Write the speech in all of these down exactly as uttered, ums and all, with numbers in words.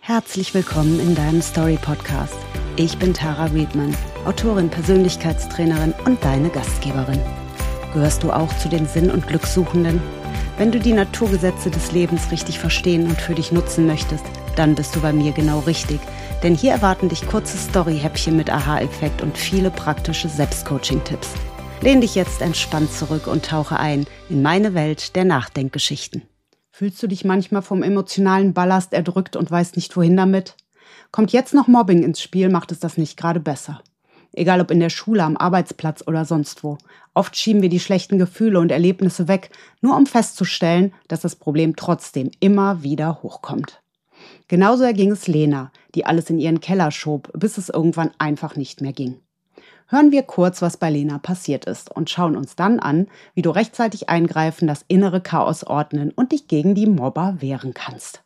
Herzlich willkommen in deinem Story-Podcast. Ich bin Tara Riedman, Autorin, Persönlichkeitstrainerin und deine Gastgeberin. Gehörst du auch zu den Sinn- und Glückssuchenden? Wenn du die Naturgesetze des Lebens richtig verstehen und für dich nutzen möchtest, dann bist du bei mir genau richtig. Denn hier erwarten dich kurze Story-Häppchen mit Aha-Effekt und viele praktische Selbstcoaching-Tipps. Lehn dich jetzt entspannt zurück und tauche ein in meine Welt der Nachdenkgeschichten. Fühlst du dich manchmal vom emotionalen Ballast erdrückt und weißt nicht, wohin damit? Kommt jetzt noch Mobbing ins Spiel, macht es das nicht gerade besser. Egal ob in der Schule, am Arbeitsplatz oder sonst wo. Oft schieben wir die schlechten Gefühle und Erlebnisse weg, nur um festzustellen, dass das Problem trotzdem immer wieder hochkommt. Genauso erging es Lena, die alles in ihren Keller schob, bis es irgendwann einfach nicht mehr ging. Hören wir kurz, was bei Lena passiert ist und schauen uns dann an, wie du rechtzeitig eingreifen, das innere Chaos ordnen und dich gegen die Mobber wehren kannst.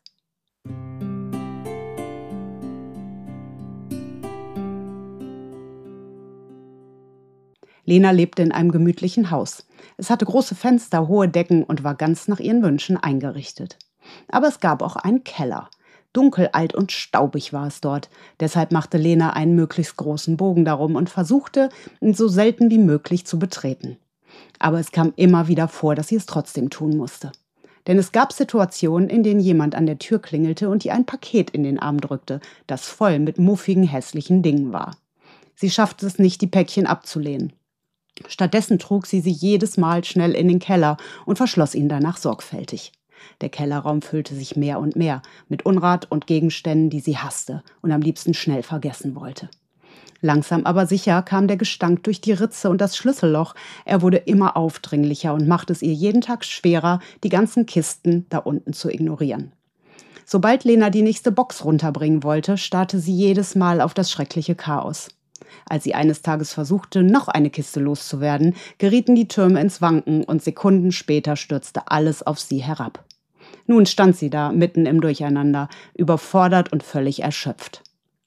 Lena lebte in einem gemütlichen Haus. Es hatte große Fenster, hohe Decken und war ganz nach ihren Wünschen eingerichtet. Aber es gab auch einen Keller. Dunkel, alt und staubig war es dort. Deshalb machte Lena einen möglichst großen Bogen darum und versuchte, ihn so selten wie möglich zu betreten. Aber es kam immer wieder vor, dass sie es trotzdem tun musste. Denn es gab Situationen, in denen jemand an der Tür klingelte und ihr ein Paket in den Arm drückte, das voll mit muffigen, hässlichen Dingen war. Sie schaffte es nicht, die Päckchen abzulehnen. Stattdessen trug sie sie jedes Mal schnell in den Keller und verschloss ihn danach sorgfältig. Der Kellerraum füllte sich mehr und mehr mit Unrat und Gegenständen, die sie hasste und am liebsten schnell vergessen wollte. Langsam aber sicher kam der Gestank durch die Ritze und das Schlüsselloch. Er wurde immer aufdringlicher und machte es ihr jeden Tag schwerer, die ganzen Kisten da unten zu ignorieren. Sobald Lena die nächste Box runterbringen wollte, starrte sie jedes Mal auf das schreckliche Chaos. Als sie eines Tages versuchte, noch eine Kiste loszuwerden, gerieten die Türme ins Wanken und Sekunden später stürzte alles auf sie herab. Nun stand sie da, mitten im Durcheinander, überfordert und völlig erschöpft.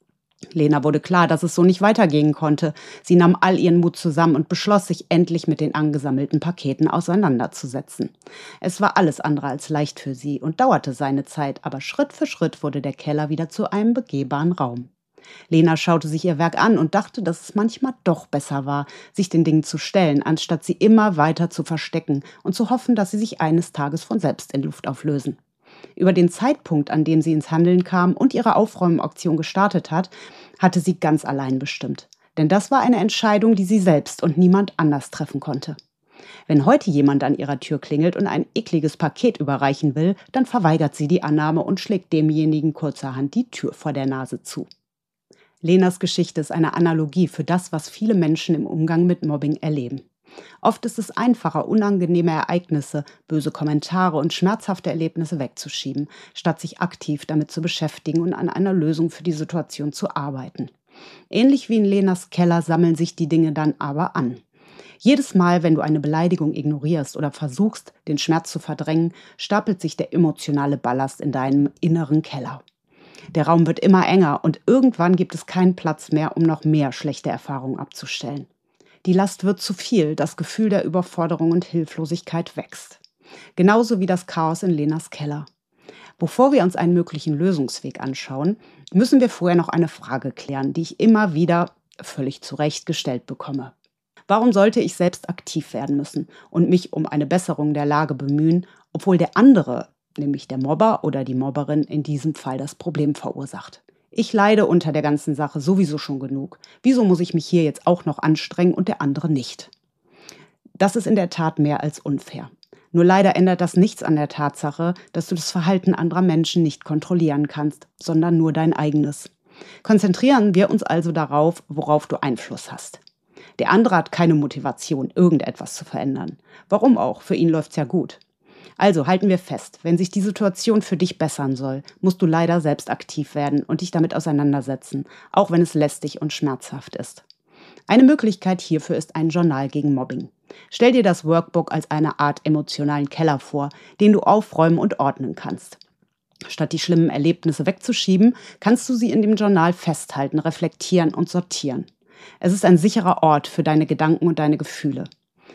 Lena wurde klar, dass es so nicht weitergehen konnte. Sie nahm all ihren Mut zusammen und beschloss, sich endlich mit den angesammelten Paketen auseinanderzusetzen. Es war alles andere als leicht für sie und dauerte seine Zeit, aber Schritt für Schritt wurde der Keller wieder zu einem begehbaren Raum. Lena schaute sich ihr Werk an und dachte, dass es manchmal doch besser war, sich den Dingen zu stellen, anstatt sie immer weiter zu verstecken und zu hoffen, dass sie sich eines Tages von selbst in Luft auflösen. Über den Zeitpunkt, an dem sie ins Handeln kam und ihre Aufräumaktion gestartet hat, hatte sie ganz allein bestimmt. Denn das war eine Entscheidung, die sie selbst und niemand anders treffen konnte. Wenn heute jemand an ihrer Tür klingelt und ein ekliges Paket überreichen will, dann verweigert sie die Annahme und schlägt demjenigen kurzerhand die Tür vor der Nase zu. Lenas Geschichte ist eine Analogie für das, was viele Menschen im Umgang mit Mobbing erleben. Oft ist es einfacher, unangenehme Ereignisse, böse Kommentare und schmerzhafte Erlebnisse wegzuschieben, statt sich aktiv damit zu beschäftigen und an einer Lösung für die Situation zu arbeiten. Ähnlich wie in Lenas Keller sammeln sich die Dinge dann aber an. Jedes Mal, wenn du eine Beleidigung ignorierst oder versuchst, den Schmerz zu verdrängen, stapelt sich der emotionale Ballast in deinem inneren Keller. Der Raum wird immer enger und irgendwann gibt es keinen Platz mehr, um noch mehr schlechte Erfahrungen abzustellen. Die Last wird zu viel, das Gefühl der Überforderung und Hilflosigkeit wächst. Genauso wie das Chaos in Lenas Keller. Bevor wir uns einen möglichen Lösungsweg anschauen, müssen wir vorher noch eine Frage klären, die ich immer wieder völlig zu Recht gestellt bekomme. Warum sollte ich selbst aktiv werden müssen und mich um eine Besserung der Lage bemühen, obwohl der andere, nämlich der Mobber oder die Mobberin, in diesem Fall das Problem verursacht? Ich leide unter der ganzen Sache sowieso schon genug. Wieso muss ich mich hier jetzt auch noch anstrengen und der andere nicht? Das ist in der Tat mehr als unfair. Nur leider ändert das nichts an der Tatsache, dass du das Verhalten anderer Menschen nicht kontrollieren kannst, sondern nur dein eigenes. Konzentrieren wir uns also darauf, worauf du Einfluss hast. Der andere hat keine Motivation, irgendetwas zu verändern. Warum auch? Für ihn läuft's ja gut. Also halten wir fest, wenn sich die Situation für dich bessern soll, musst du leider selbst aktiv werden und dich damit auseinandersetzen, auch wenn es lästig und schmerzhaft ist. Eine Möglichkeit hierfür ist ein Journal gegen Mobbing. Stell dir das Workbook als eine Art emotionalen Keller vor, den du aufräumen und ordnen kannst. Statt die schlimmen Erlebnisse wegzuschieben, kannst du sie in dem Journal festhalten, reflektieren und sortieren. Es ist ein sicherer Ort für deine Gedanken und deine Gefühle.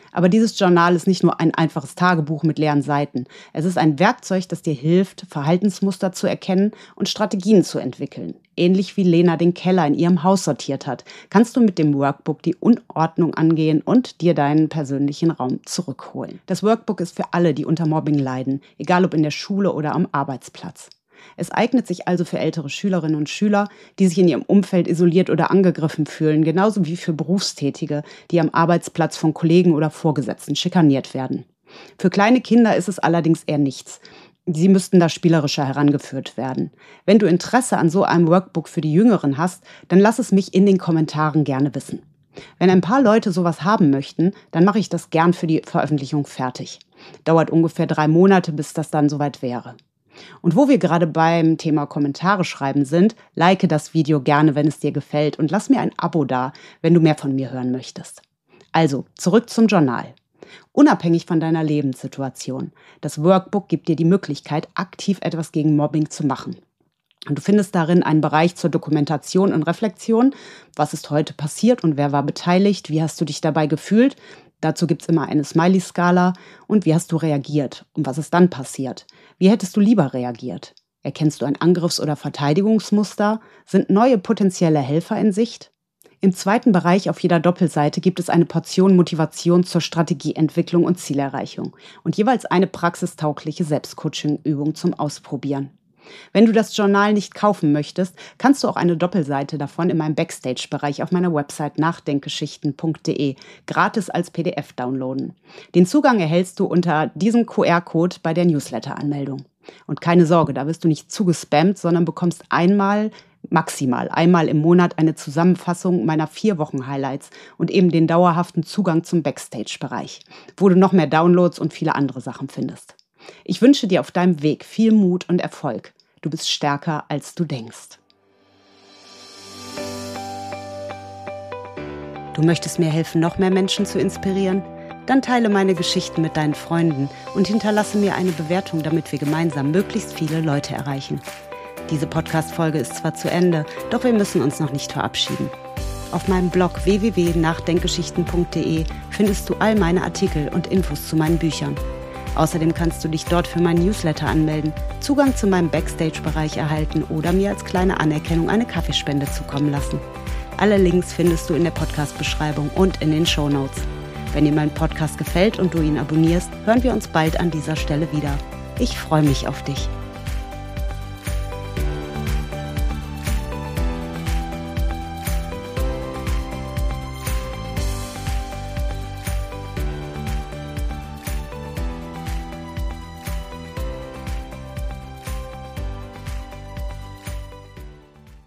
Aber dieses Journal ist nicht nur ein einfaches Tagebuch mit leeren Seiten. Es ist ein Werkzeug, das dir hilft, Verhaltensmuster zu erkennen und Strategien zu entwickeln. Ähnlich wie Lena den Keller in ihrem Haus sortiert hat, kannst du mit dem Workbook die Unordnung angehen und dir deinen persönlichen Raum zurückholen. Das Workbook ist für alle, die unter Mobbing leiden, egal ob in der Schule oder am Arbeitsplatz. Es eignet sich also für ältere Schülerinnen und Schüler, die sich in ihrem Umfeld isoliert oder angegriffen fühlen, genauso wie für Berufstätige, die am Arbeitsplatz von Kollegen oder Vorgesetzten schikaniert werden. Für kleine Kinder ist es allerdings eher nichts. Sie müssten da spielerischer herangeführt werden. Wenn du Interesse an so einem Workbook für die Jüngeren hast, dann lass es mich in den Kommentaren gerne wissen. Wenn ein paar Leute sowas haben möchten, dann mache ich das gern für die Veröffentlichung fertig. Dauert ungefähr drei Monate, bis das dann soweit wäre. Und wo wir gerade beim Thema Kommentare schreiben sind, like das Video gerne, wenn es dir gefällt, und lass mir ein Abo da, wenn du mehr von mir hören möchtest. Also, zurück zum Journal. Unabhängig von deiner Lebenssituation. Das Workbook gibt dir die Möglichkeit, aktiv etwas gegen Mobbing zu machen. Und du findest darin einen Bereich zur Dokumentation und Reflexion. Was ist heute passiert und wer war beteiligt? Wie hast du dich dabei gefühlt? Dazu gibt es immer eine Smiley-Skala. Und wie hast du reagiert? Und was ist dann passiert? Wie hättest du lieber reagiert? Erkennst du ein Angriffs- oder Verteidigungsmuster? Sind neue potenzielle Helfer in Sicht? Im zweiten Bereich auf jeder Doppelseite gibt es eine Portion Motivation zur Strategieentwicklung und Zielerreichung und jeweils eine praxistaugliche Selbstcoaching-Übung zum Ausprobieren. Wenn du das Journal nicht kaufen möchtest, kannst du auch eine Doppelseite davon in meinem Backstage-Bereich auf meiner Website nachdenkgeschichten punkt de gratis als P D F downloaden. Den Zugang erhältst du unter diesem Q R-Code bei der Newsletter-Anmeldung. Und keine Sorge, da wirst du nicht zugespammt, sondern bekommst einmal, maximal einmal im Monat eine Zusammenfassung meiner vier Wochen Highlights und eben den dauerhaften Zugang zum Backstage-Bereich, wo du noch mehr Downloads und viele andere Sachen findest. Ich wünsche dir auf deinem Weg viel Mut und Erfolg. Du bist stärker, als du denkst. Du möchtest mir helfen, noch mehr Menschen zu inspirieren? Dann teile meine Geschichten mit deinen Freunden und hinterlasse mir eine Bewertung, damit wir gemeinsam möglichst viele Leute erreichen. Diese Podcast-Folge ist zwar zu Ende, doch wir müssen uns noch nicht verabschieden. Auf meinem Blog w w w punkt nachdenkgeschichten punkt de findest du all meine Artikel und Infos zu meinen Büchern. Außerdem kannst du dich dort für meinen Newsletter anmelden, Zugang zu meinem Backstage-Bereich erhalten oder mir als kleine Anerkennung eine Kaffeespende zukommen lassen. Alle Links findest du in der Podcast-Beschreibung und in den Shownotes. Wenn dir mein Podcast gefällt und du ihn abonnierst, hören wir uns bald an dieser Stelle wieder. Ich freue mich auf dich.